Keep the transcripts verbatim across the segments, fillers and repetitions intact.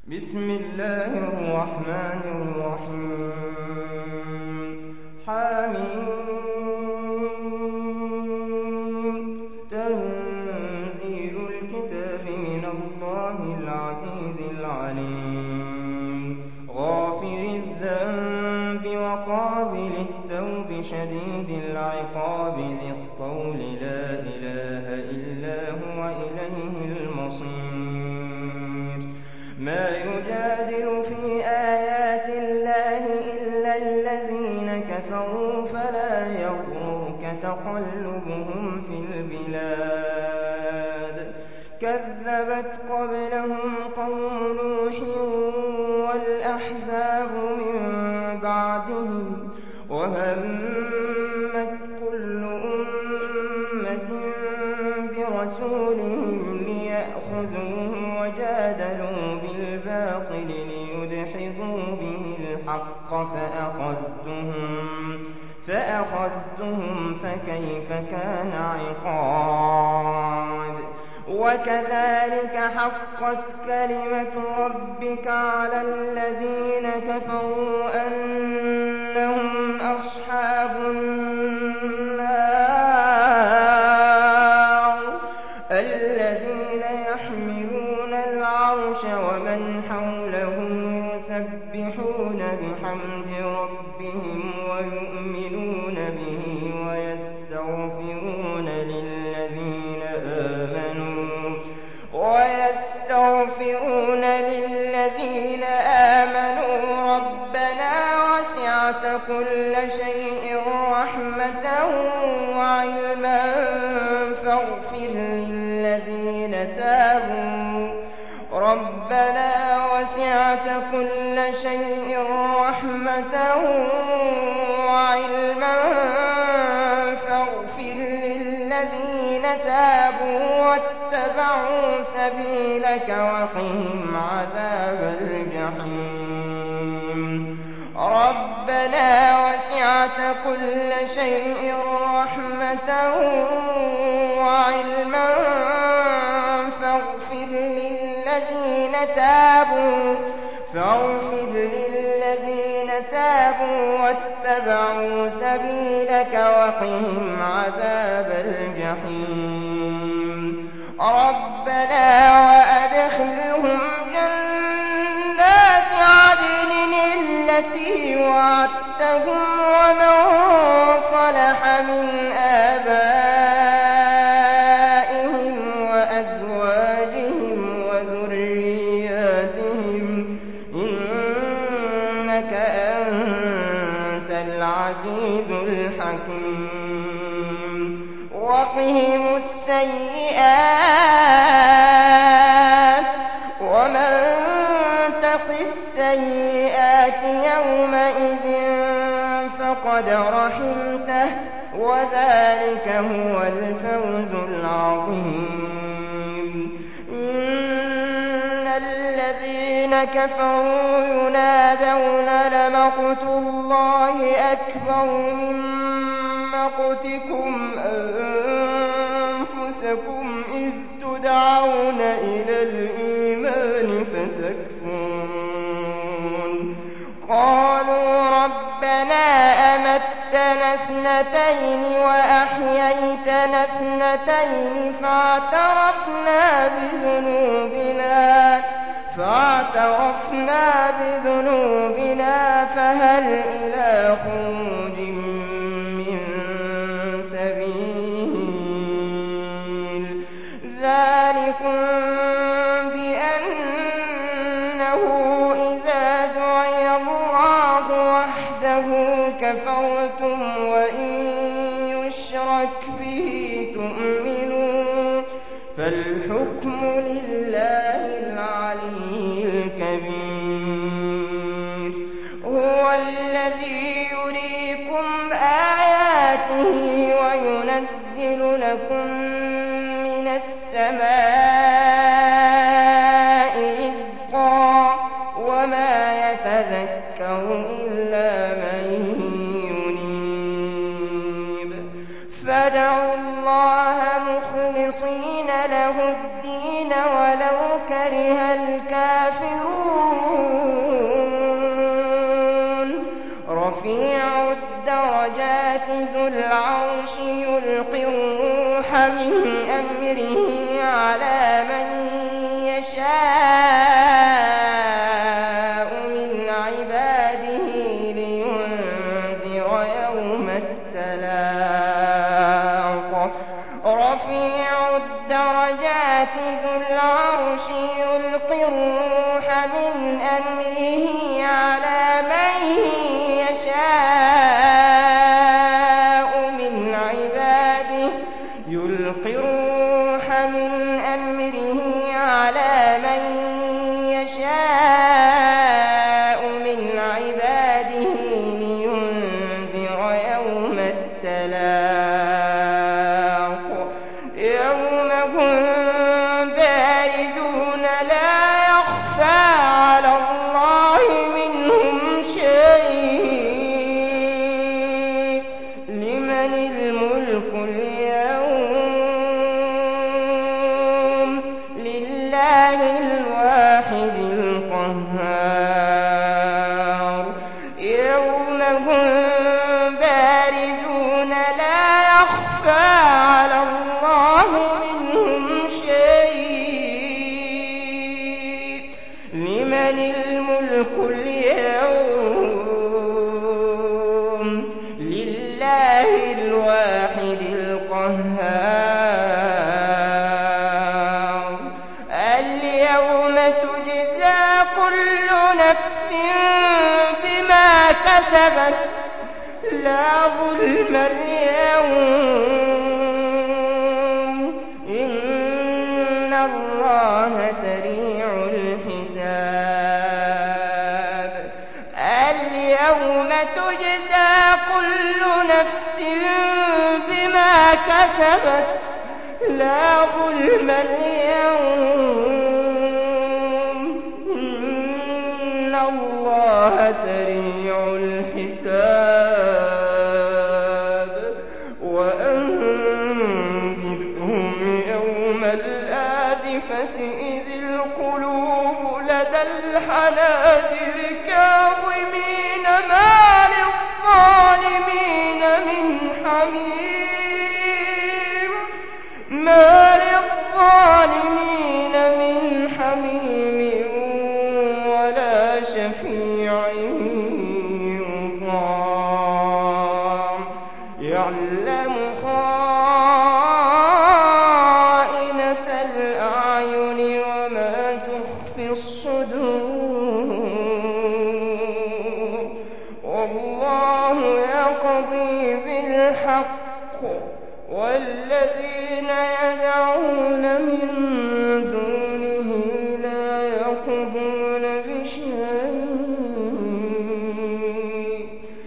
بسم الله الرحمن الرحيم حميم تنزيل الكتاب من الله العزيز العليم غافر الذنب وقابل التوب شديد العقاب ذي الطول لا إله إلا هو إليه المصير ما يجادل في آيات الله إلا الذين كفروا فلا يغررك تقلبهم في البلاد كذبت قبلهم قوم نوح والأحزاب من بعدهم وهمت كل أمة برسولهم ليأخذوه وجادلوا بالباطل ليدحضوا به الحق فأخذتهم فأخذتهم فكيف كان عقاب وكذلك حقت كلمة ربك على الذين كفروا أنهم أصحاب النار الذين يحملون العرش ومن حوله يسبحون بحمد ربهم ويؤمنون به ويستغفرون للذين آمنوا ويستغفرون للذين آمنوا ربنا وسعت كل شيء رحمة وعلما فاغفر للذين تابوا ربنا وسعت كل شيء رحمة وعلما فاغفر للذين تابوا واتبعوا سبيلك وقهم عذاب الجحيم ربنا وسعت كل شيء رحمة وعلما فاغفر للذين تابوا فاغفر للذين تابوا واتبعوا سبيلك وقهم عذاب الجحيم ربنا وأدخلهم جنات عدن التي وعدتهم ومن صلح من آبائهم وأزواجهم وذرياتهم إنك أنت العزيز الحكيم وقهم السيئات ومن تق السيئات يومئذ فقد رحمته وذلك هو الفوز العظيم إن الذين كفروا ينادون لمقت الله أكبر من مقتكم أنفسكم إذ تدعون إلى الإيمان فتكفرون قالوا ربنا أمتنا اثنتين وأحييتنا اثنتين فاعترفنا بذنوبنا فاعترفنا بذنوبنا فهل إلى خروج من سبيل ذلكم بأنه إذا دعي الله وحده كفرتم وإن يشرك به تؤمنون فالحكم لله العلي الكبير هو الذي يريكم آياته وينزل لكم من السماء رزقا وما يتذكر إلا من ينيب فادعوا الله مخلصين له الدين ولو كره الكافرون ذو العرش يلقي الروح من أمره على من يشاء من عباده لينذر يوم التلاق رفيع الدرجات ذو العرش يلقي الروح من أمره على من يشاء من عباده يلقي الروح من أمره على من يشاء من عباده لينذر يوم التلاق يوم هم بارزون لا يخفى على الله منهم شيء لمن الملك اليوم لله الواحد القهار يوم هم بارزون لا يخفى على الله منهم شيء لمن الملك اليوم لله الواحد القهار اليوم تجزى كل نفس بما كسبت لا ظلم اليوم إن الله سريع الحساب اليوم تجزى كل نفس بما كسبت لا ظلم اليوم إن الله سريع الحساب وأنذرهم يوم الآزفة إذ القلوب لدى الحناجر كاظمين ما للظالمين من حميم ما للظالمين من حميم ولا شفيع يطاع يعلم خائنة الأعين وما تخفي الصدور والله يقضي بالحق والذين يدعون من دونه لا يقضون بشيء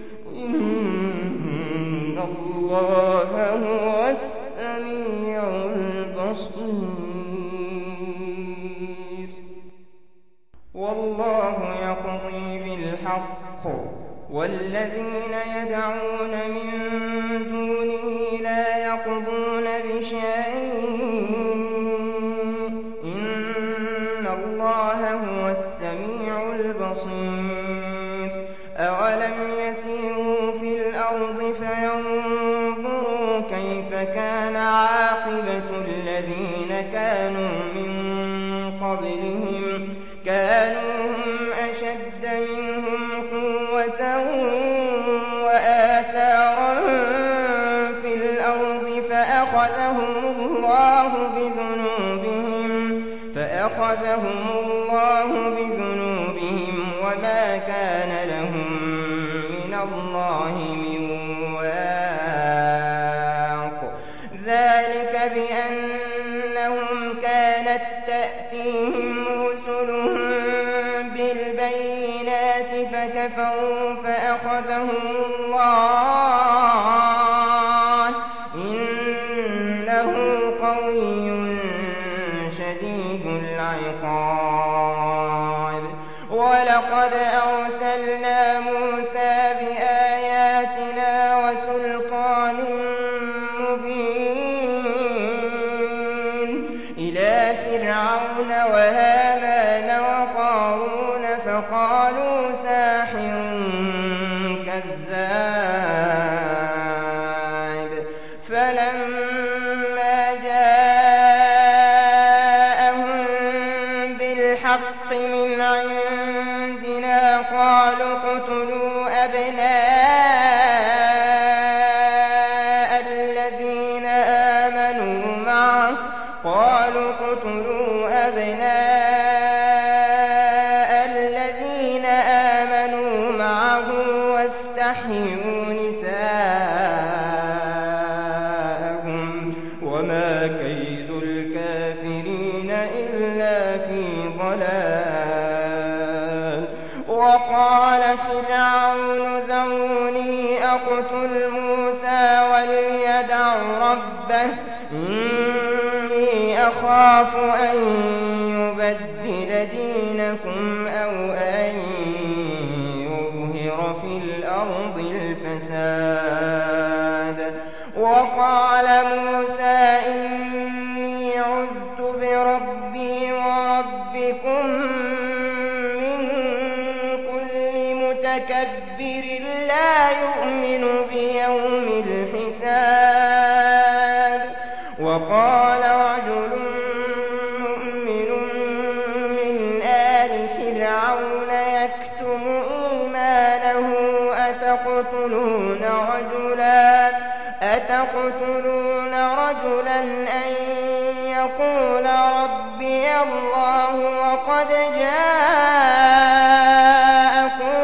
إن الله هو السميع البصير والله يقضي بالحق والذين يدعون من دونه لا يقضون بشيء إن الله هو السميع البصير أولم يسيروا في الأرض فينظروا كيف كان عاقبة الذين كانوا من قبلهم كانوا هم أشد منهم قوة وآثارا في الأرض فأخذهم الله بذنوبهم فأخذهم الله بذنوبهم وما كان لهم من الله من واق ذلك بأنهم كانت تأتيهم رسلهم بالبينات فكفروا فأخذهم الله إنه قوي شديد العقاب ولقد أرسلنا موسى بآياتنا وسلطان مبين إلى فرعون وهامان وقارون فقالوا ساحر كذاب بِالْحَقِّ مِنْ عِندِنَا قَالُوا اقْتُلُوا أَبْنَاءَ الَّذِينَ آمَنُوا مَعَهُ قَالُوا اقْتُلُوا أَبْنَاءَ الَّذِينَ آمَنُوا مَعَهُ وَاسْتَحْيُوا نِسَاءَهُمْ ۚ وَمَا كَيْدُ الْكَافِرِينَ إِلَّا فِي ضَلَالٍ. وَقَالَ فِرْعَوْنُ ذَرُونِي أَقْتُلْ مُوسَىٰ وَلْيَدْعُ رَبَّهُ إِنِّي أَخَافُ أَن يُبَدِّلَ دِينَكُمْ أَوْ أَن يُظْهِرَ فِي الْأَرْضِ الْفَسَادَ. وَقَالَ مُوسَىٰ إِنِّي عُذْتُ بِرَبِّي وَرَبِّكُم مِّن كُلِّ مُتَكَبِّرٍ لَّا يُؤْمِنُ بِيَوْمِ الْحِسَابِ. وَقَالَ رَجُلٌ مُّؤْمِنٌ مِّنْ آلِ فِرْعَوْنَ يَكْتُمُ إِيمَانَهُ أَتَقْتُلُونَ رَجُلًا أَن يَقُولَ رَبِّيَ اللَّهُ وَقَدْ جَاءَكُم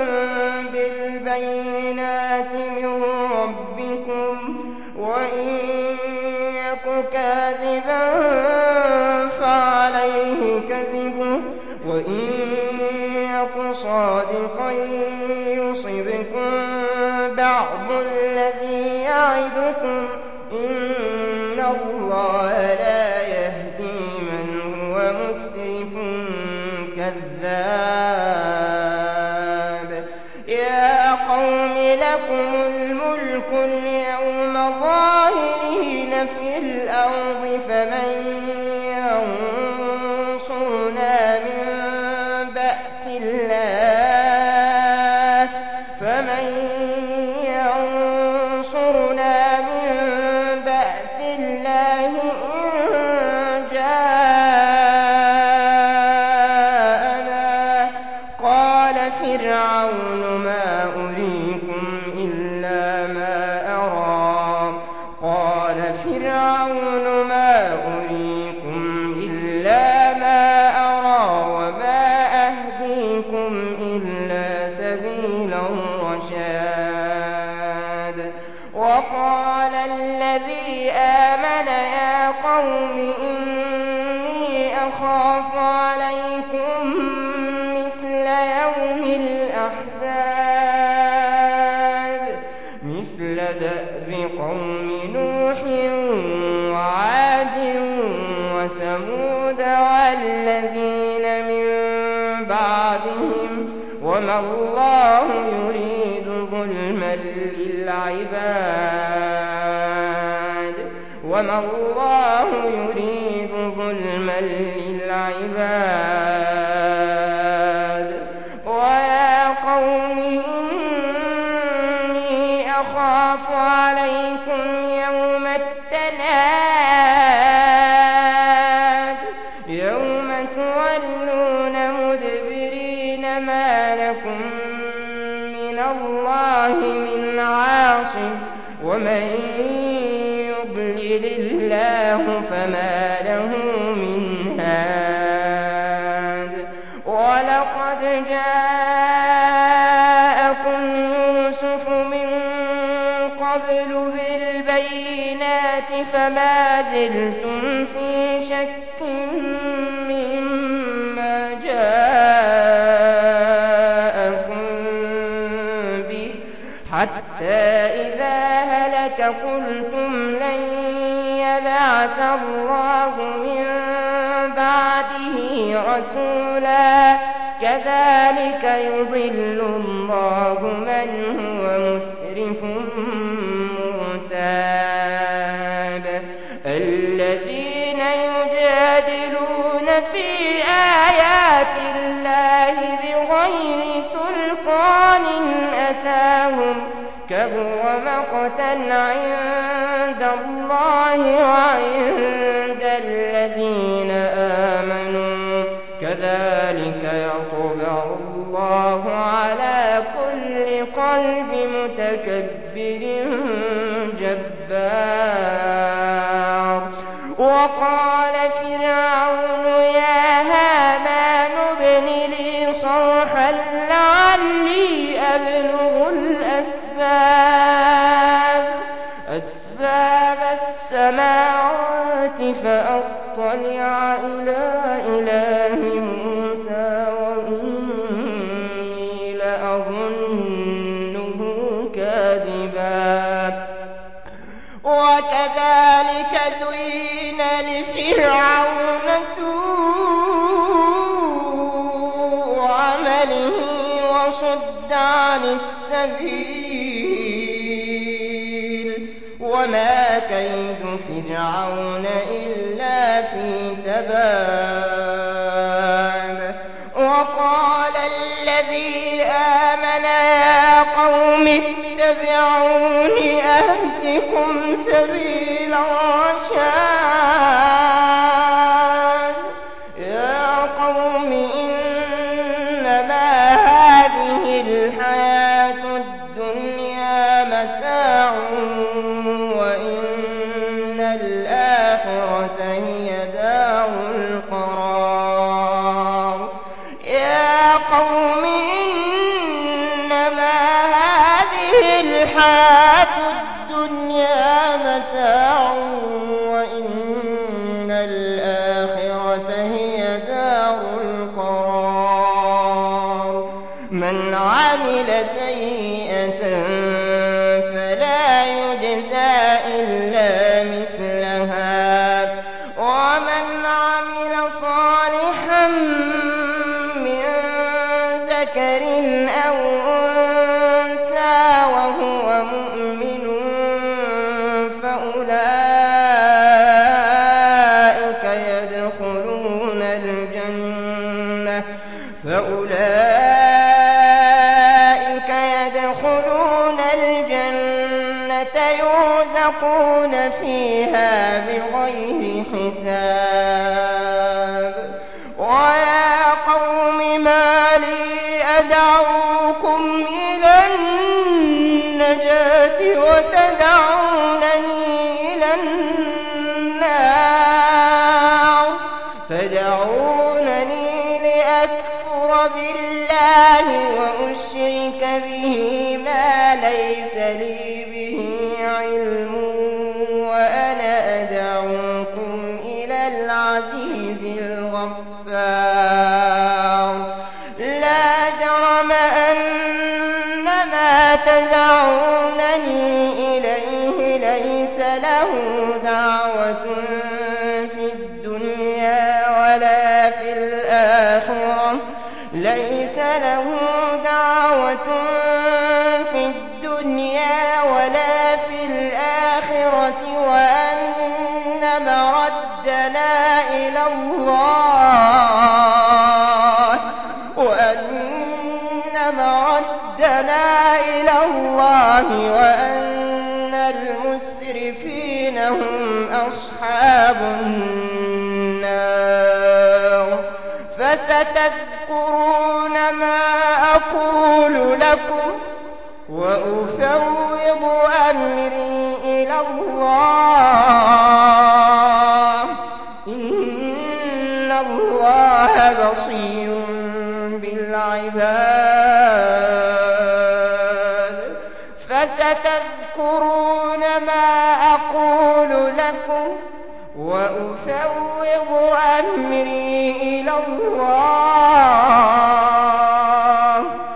بِالْبَيِّنَاتِ مِن رَّبِّكُمْ ۖ وَإِن يَكُ كَاذِبًا فَعَلَيْهِ كَذِبُهُ وَإِن يَكُ صَادِقًا يُصِبْكُم بَعْضُ الَّذِي يَعِدُكُمْ ۖ إِنَّ اللَّهَ لَا يَهْدِي مَنْ هُوَ مُسْرِفٌ كَذَّابٌ. يَا قَوْمِ لَكُمُ الْمُلْكُ الْيَوْمَ ظَاهِرِينَ فِي الْأَرْضِ فَمَن يَنصُرُنَا مِن بَأْسِ اللَّهِ فَمَن يَنصُرُنَا مِن بَأْسِ اللَّهِ إِن جَاءَنَا. قَالَ فِرْعَوْنُ مَا أُرِيكُمْ إِلَّا مَا أَرَىٰ قَالَ فِرْعَوْنُ مَا أُرِيكُمْ إِلَّا مَا أَرَىٰ وَمَا أَهْدِيكُمْ إِلَّا سَبِيلَ الرَّشَادِ. وَقَالَ الَّذِي آمَنَ يَا قَوْمِ إِنِّي أَخَافُ عَلَيْكُم مِّثْلَ يَوْمِ الْأَحْزَابِ مِثْلَ دَأْبِ قَوْمِ نُوحٍ وَعَادٍ وَثَمُودَ وَالَّذِينَ مِن بَعْدِهِمْ ۚ وَمَا اللَّهُ يُرِيدُ ظُلْمًا لِّلْعِبَادِ وَمَا اللَّهُ يُرِيدُ ظُلْمًا لِّلْعِبَادِ. وَيَا قَوْمِ إِنِّي أَخَافُ عَلَيْكُمْ يَوْمَ التَّنَادِ يَوْمَ تُوَلُّونَ مُدْبِرِينَ مَا لَكُم مِّنَ اللَّهِ مِنْ عَاصِمٍ وَمَن يُضْلِلِ اللَّهُ فَمَا لَهُ مِنْ هَادٍ. وَلَقَدْ جَاءَكُمْ يُوسُفُ مِن قَبْلُ بِالْبَيِّنَاتِ فَمَا زِلْتُمْ فِي شَكٍّ مِّمَّا جَاءَكُم بِهِ حَتَّىٰ إِذَا هَلَكَ قُلْتُمْ لَن يَبْعَثَ اللَّهُ مِن بَعْدِهِ رَسُولًا كَذَٰلِكَ يُضِلُّ اللَّهُ مَنْ هُوَ مُسْرِفٌ مُّرْتَابٌ. الَّذِينَ يُجَادِلُونَ فِي آيَاتِ اللَّهِ بِغَيْرِ سُلْطَانٍ أَتَاهُمْ كَبُرَ مَقْتًا عِندَ اللَّهِ وَعِندَ الَّذِينَ آمَنُوا كَذَٰلِكَ كذلك يطبع الله على كل قلب متكبر جبار. وقال فرعون يا هامان ابن لي صرحا لعلي أبلغ الأسباب أسباب السماوات فأطلع إلى إله موسى وإني لأظنه كاذبا. وكذلك زين لفرعون سوء عمله وصد عن السبيل وما كيد فرعون إلا في تباب. وقال الذي آمن يا قوم اتبعون أهدكم سبيل الرشاد. يا قوم إنما هذه الحياة الدنيا متاع وإن الآخرة هي دار القرار. يا قوم إنما هذه الحياة الدنيا متاع وإن الآخرة هي دار القرار. من عمل سيئة فلا يجزى إلا مثلها ومن عمل صالحا من ذكر أو أنثى وهو مؤمن فأولئك يدخلون الجنة فأولئك يدخلون الجنة يرزقون فيها بغير حساب. ويا قوم ما لي أدعوكم إلى النجاة وتدعونني إلى النار تدعونني لأكفر بالله وأشرك به ما ليس لي به علم وأنا أدعوكم إلى العزيز الغفار. لا جرم أن ما تدعونني إليه ليس له دعوة في الدنيا ولا في الآخرة ليس له دعوة في الدنيا ولا في الآخرة وأن مردنا إلى الله وأن مردنا إلى الله وأن المسرفين هم أصحاب النار. فستذكرون ما أقول لكم وأفوض أمري إلى الله إن الله بصير بالعباد. فستذكرون ما أقول لكم وأفوض أمري إلى الله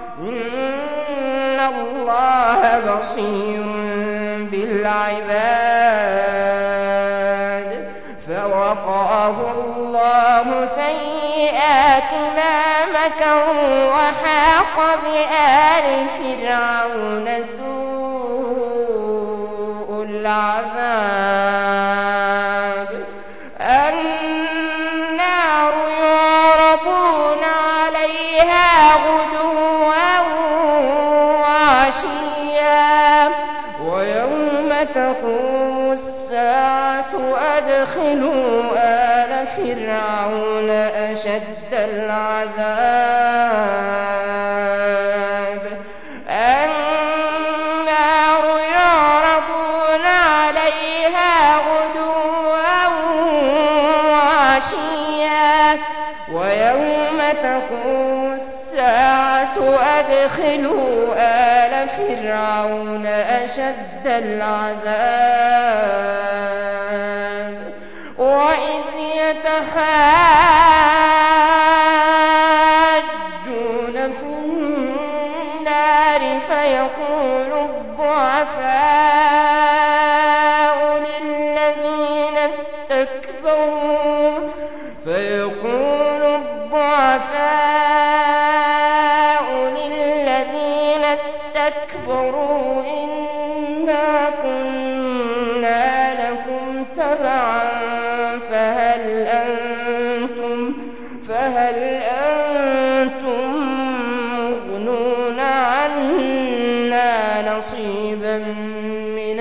إن الله بصير بالعباد. فوقاه الله سيئات ما مكروا وحاق بآل فرعون سوء العذاب. النار يعرضون عليها غدوا وعشيا ويوم تقوم الساعة أدخلوا آل فرعون أشد أشد العذاب النار يعرضون عليها غدوا وعشيا ويوم تقوم الساعة أدخلوا آل فرعون أشد العذاب وإذ يتحاجون في النار فيقول الضعفاء للذين استكبروا فيقول الضعفاء للذين استكبروا إنا كنا لكم تبعا فهل أنتم فهل أنتم مغنون عنا نصيبا من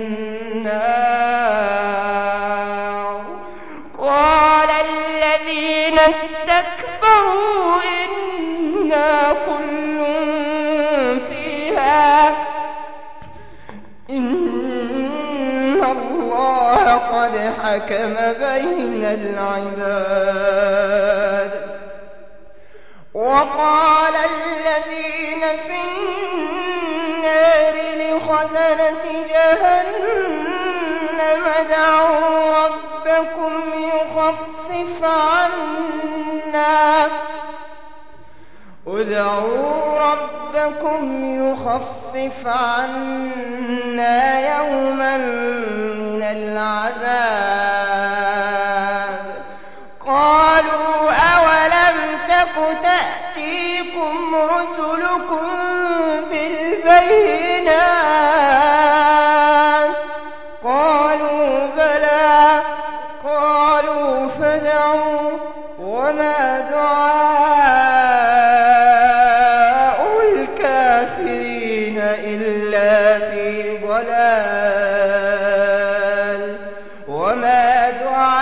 النار قال الذين استكبروا إنا كل فيها إن الله قد حكم بين العباد وقال الذين في النار لخزنة جهنم ادعوا ربكم يخفف عنا ادعوا ربكم يخفف عنا يوما من العذاب قالوا أولم تك تأتيكم رسلكم بالبينات قالوا بلى قالوا فادعوا وما دعاء الكافرين إلا في ضلال وما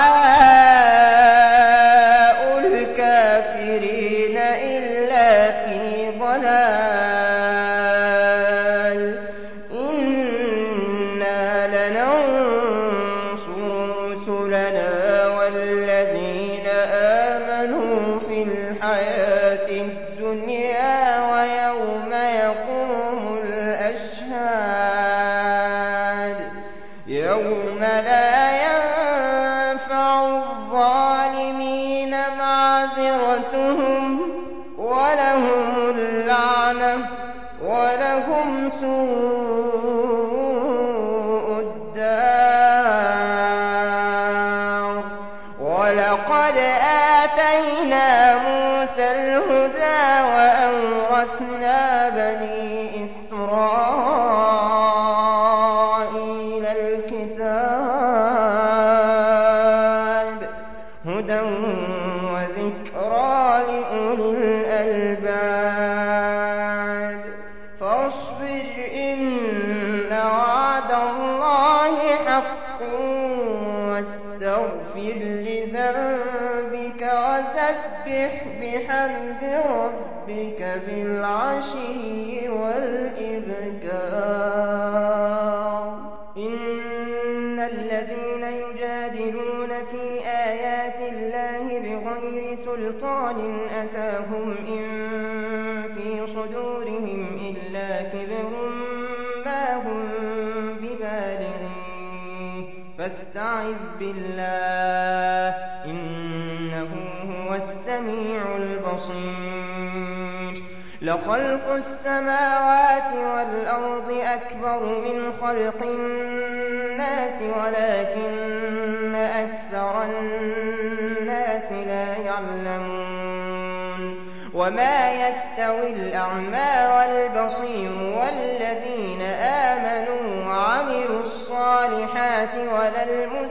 دعاء الكافرين إلا في ضلال إنا لننصر رسلنا والذين آمنوا في الحياة الدنيا ويوم يقوم الأشهاد يوم لا ينفع الظالمين معذرتهم ولهم اللعنة ولهم سوء الدار ولقد آتينا موسى الهدى وأورثنا بني إسرائيل الكتاب هدى وذكرى لأولي الألباب فاصبر إن وعد الله حق واستغفر لذنبك وسبح بحمد ربك بالعشي والإبكار إن الذين يجادلون في آيات الله بغير سلطان أتاهم إن في صدورهم إلا كبر ما هم ببالغيه فاستعذ بالله إنه هو السميع البصير لخلق السماوات والأرض أكبر من خلق الناس ولكن أكثر الناس لا يعلمون وما يستوي الأعمى والبصير والذين آمنوا وعملوا الصالحات ولا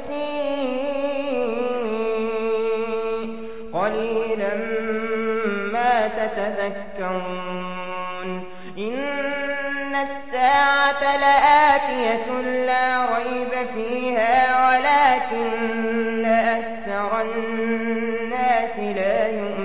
المسيء قليلا ما تتذكرون إن الساعة لآتية لا ريب فيها ولكن أكثر الناس لا يؤمنون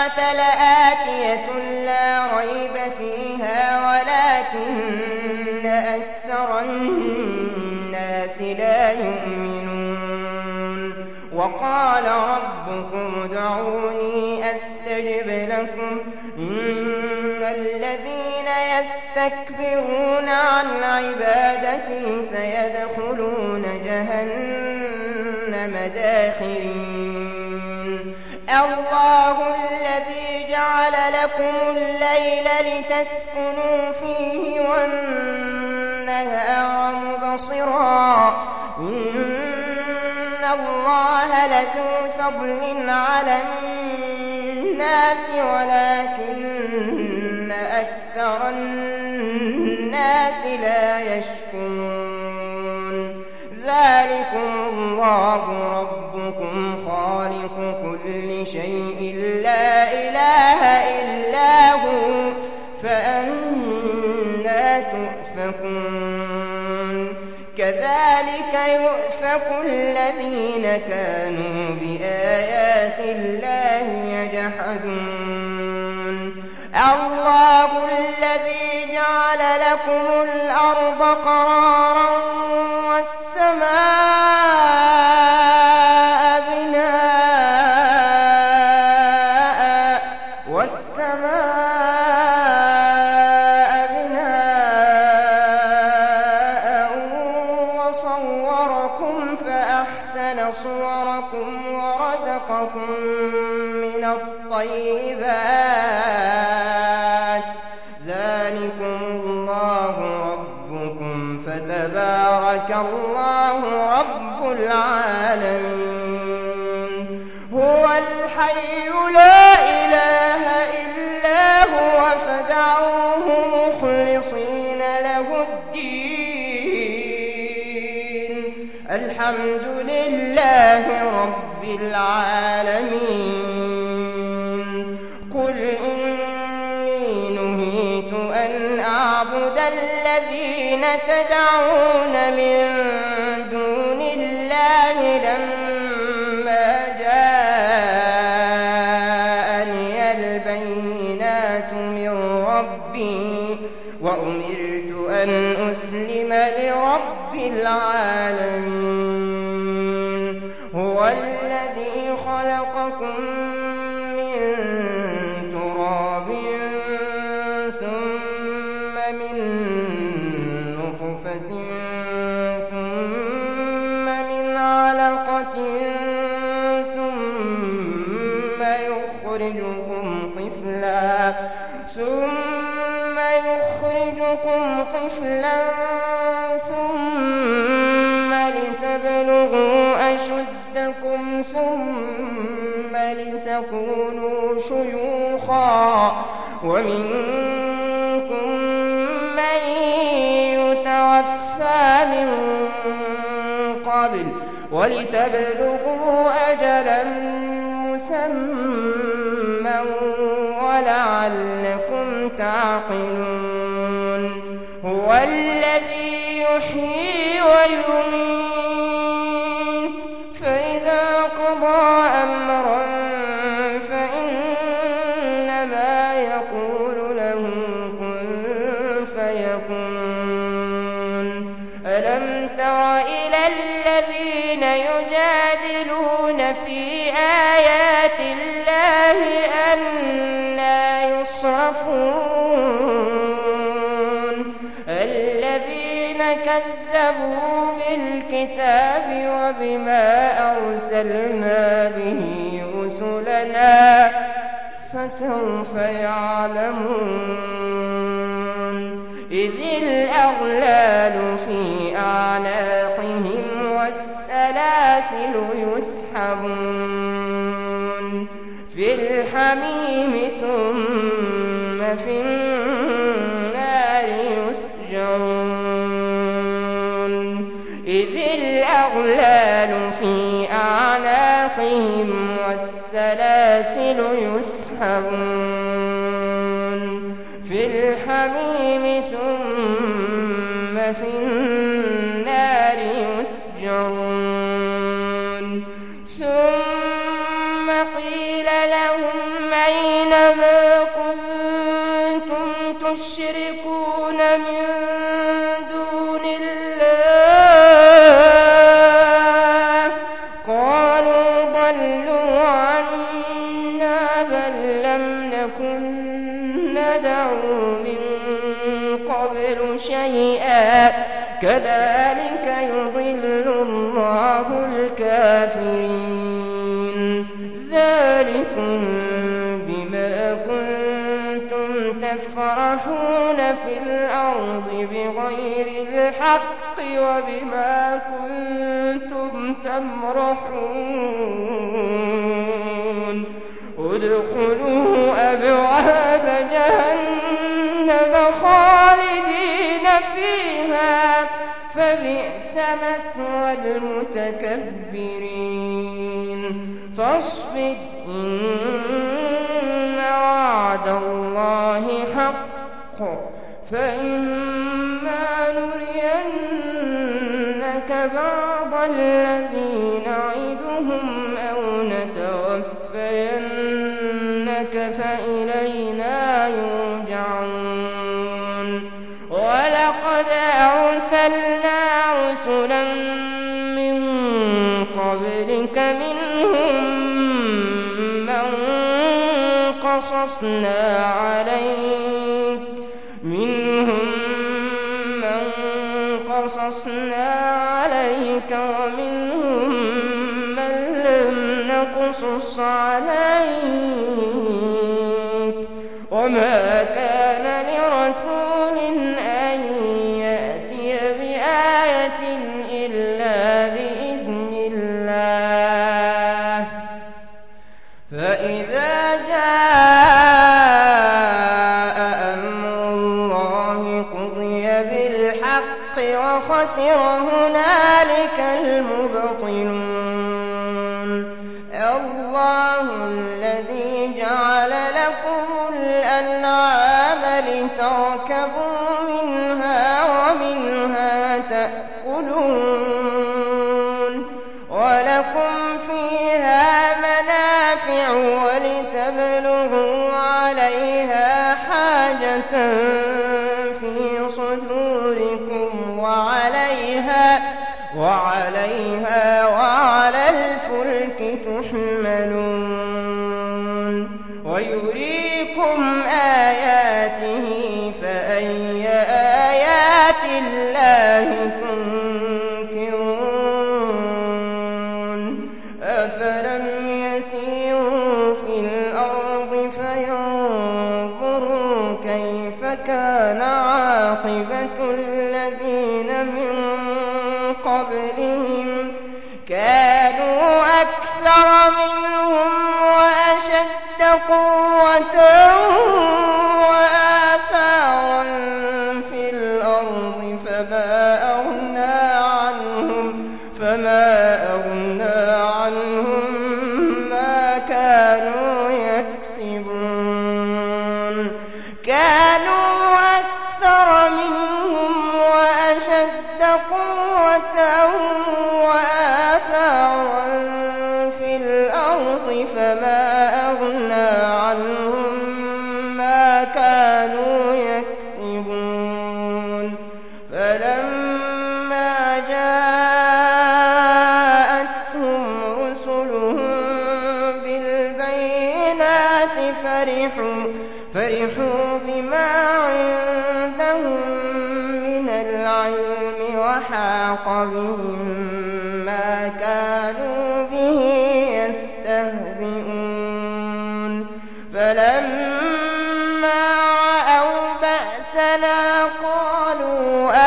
السَّاعَةَ لَآتِيَةٌ لَا رَيْبَ فِيهَا وَلَٰكِنَّ أَكْثَرَ النَّاسِ لَا يُؤْمِنُونَ وَقَالَ رَبُّكُمُ ادْعُونِي أَسْتَجِبْ لَكُمْ إِنَّ الَّذِينَ يَسْتَكْبِرُونَ عَنْ عِبَادَتِي سَيَدْخُلُونَ جَهَنَّمَ دَاخِرِينَ اللَّهُ الَّذِي جَعَلَ لَكُمُ اللَّيْلَ لِتَسْكُنُوا فِيهِ وَالنَّهَارَ مُبْصِرًا إِنَّ اللَّهَ لَذُو فَضْلٍ عَلَى النَّاسِ وَلَٰكِنَّ أَكْثَرَ النَّاسِ لَا يَشْكُرُونَ ذَٰلِكُمُ اللَّهُ رَبُّكُمْ خَالِقُ كُلِّ شَيْءٍ لَّا إِلَٰهَ إِلَّا هُوَ فَأَنَّىٰ تُؤْفَكُونَ كَذَٰلِكَ يُؤْفَكُ الَّذِينَ كَانُوا بِآيَاتِ اللَّهِ يَجْحَدُونَ اللَّهُ الَّذِي جَعَلَ لَكُمُ الْأَرْضَ قَرَارًا وَالسَّمَاءَ بِنَاءً وَصَوَّرَكُمْ فَأَحْسَنَ صُوَرَكُمْ وَرَزَقَكُم مِّنَ الطَّيِّبَاتِ ذَٰلِكُمُ اللَّهُ رَبُّكُمْ فَتَبَارَكَ اللَّهُ رَبُّ الْعَالَمِينَ هُوَ الْحَيُّ لَا إِلَٰهَ إِلَّا هُوَ فَادْعُوهُ مُخْلِصِينَ لَهُ الدِّينَ الْحَمْدُ لِلَّهِ رَبِّ الْعَالَمِينَ قُلْ إِنِّي نُهِيتُ أَنْ أَعْبُدَ الَّذِينَ تَدْعُونَ مِن دُونِ اللَّهِ لَمَّا جَاءَنِيَ الْبَيِّنَاتُ مِن رَّبِّي وَأُمِرْتُ أَنْ أُسْلِمَ لِرَبِّ الْعَالَمِينَ هُوَ الَّذِي خَلَقَكُم مِّن تُرَابٍ ثُمَّ مِن نُّطْفَةٍ ثُمَّ مِنْ عَلَقَةٍ ثُمَّ يُخْرِجُكُمْ طِفْلًا ثُمَّ يُخْرِجُكُمْ طِفْلًا ثُمَّ لِتَبْلُغُوا أَشُدَّكُمْ ثُمَّ لِتَكُونُوا شُيُوخًا وَمِنكُم مَّن يُتَوَفَّىٰ مِن قَبْلُ وَلِتَبْلُغُوا أَجَلًا مُّسَمًّى وَلَعَلَّكُمْ تَعْقِلُونَ هُوَ الَّذِي يُحْيِي وَيُمِيتُ فَإِذَا قَضَىٰ أَمْرًا فَإِنَّمَا يَقُولُ لَهُ كُن فَيَكُونُ أَلَمْ تَرَ إِلَى الَّذِينَ يُجَادِلُونَ فِي آيَاتِ اللَّهِ أَنَّىٰ يُصْرَفُونَ الَّذِينَ كَذَّبُوا بِالْكِتَابِ وَبِمَا أَرْسَلْنَا بِهِ رُسُلَنَا فَسَوْفَ يَعْلَمُونَ إِذِ الْأَغْلَالُ فِي أَعْنَاقِهِمْ وَالسَّلَاسِلُ يُسْحَبُونَ فِي الْحَمِيمِ ثُمَّ فِي النَّارِ يُسْجَرُونَ إِذِ الْأَغْلَالُ فِي أَعْنَاقِهِمْ وَالسَّلَاسِلُ يُسْحَبُونَ فِي الْحَمِيمِ ثُمَّ فِي النَّارِ يُسْجَرُونَ ثُمَّ قِيلَ لَهُمْ أَيْنَ المشركون من دون الله قالوا ضلوا عنا بل لم نكن ندعو من قبل شيئا كذلك يضل الله الكافرين ذلكم بما كنتم تفرحون في الأرض بغير الحق وبما كنتم تمرحون ادخلوا أبواب جهنم خالدين فيها فبئس مثوى المتكبرين فاصبر إن وعد الله حق فإما نرينك بعض الذي نعدهم أو نتوفينك فإلينا يرجعون ولقد أرسلنا رسلا من قبلك منهم من قصصنا عليك منهم من قصصنا عليك ومنهم من لم نقصص عليك وما كان لرسول أن يأتي بآية إلا بإذن الله فإذا جاء أمر الله قضي بالحق وخسر هنالك المبطلون الله الذي جعل لكم الأنعام لتركبوا منها ومنها تأكلون ولكم فيها منافع ولتبلغوا عليها حاجة في صدوركم وعليها وعليها وعلى الفلك تحملون ويريكم آياته فأي آيات الله تنكرون أفلم يسيروا في الأرض فينظروا كيف كان عاقبة الذين من قبلهم كانوا أكثر منهم وأشد قوة وآثارا في الأرض فما أغنى عنهم فما أغنى عنهم ما كانوا يكسبون كانوا أكثر منهم وأشد قوة وآثارا في الأرض فما أغنى عنهم ما كانوا يكسبون فلما جاءتهم رسلهم بالبينات فرحوا فرحوا بما عندهم من العلم وحاق بهم ما كانوا به يستهزئون فلما رأوا بأسنا قالوا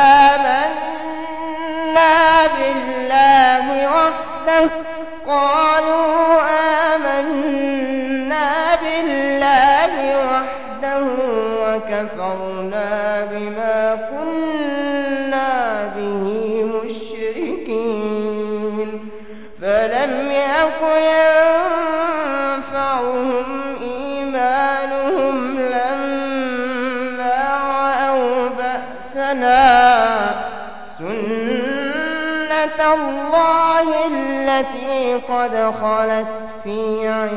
آمنا بالله وحده قالوا آمنا بالله وحده وكفرنا بما كنا به مشركين فلم يك ينفعهم إيمانهم لما رأوا بأسنا سنة الله التي قد خلت في